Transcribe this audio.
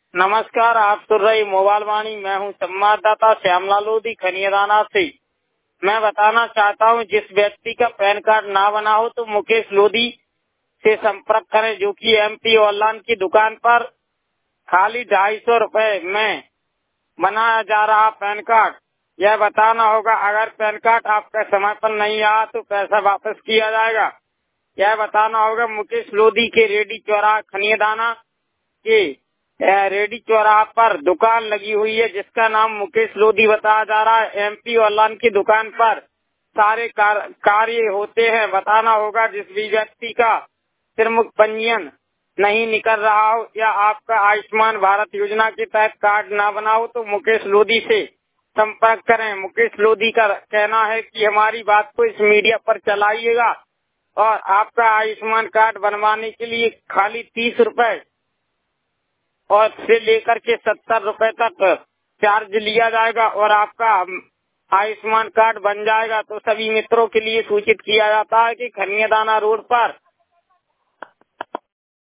नमस्कार, आप सुन रही मोबाइल वाणी। मैं हूं संवाददाता श्यामलाल लोधी खनियादाना से। मैं बताना चाहता हूं, जिस व्यक्ति का पैन कार्ड ना बना हो तो मुकेश लोधी से संपर्क करें, जो कि एमपी ऑनलाइन की दुकान पर खाली 250 रुपए में बनाया जा रहा पैन कार्ड। यह बताना होगा, अगर पैन कार्ड आपका समय पर नहीं आया तो पैसा वापस किया जाएगा। यह बताना होगा, मुकेश लोधी के रेडी चौराहा खनियादाना के रेडी चौराहा पर दुकान लगी हुई है, जिसका नाम मुकेश लोधी बताया जा रहा है। एमपी ऑनलाइन की दुकान पर सारे कार्य होते हैं। बताना होगा, जिस भी व्यक्ति का त्रिमुख पंजीयन नहीं निकल रहा हो या आपका आयुष्मान भारत योजना के तहत कार्ड ना बना हो तो मुकेश लोधी से संपर्क करें। मुकेश लोधी का कहना है कि हमारी बात को इस मीडिया पर चलाइएगा और आपका आयुष्मान कार्ड बनवाने के लिए खाली 30 रुपए और से लेकर के 70 रुपए तक चार्ज लिया जाएगा और आपका आयुष्मान कार्ड बन जाएगा। तो सभी मित्रों के लिए सूचित किया जाता है कि खनियादाना रोड पर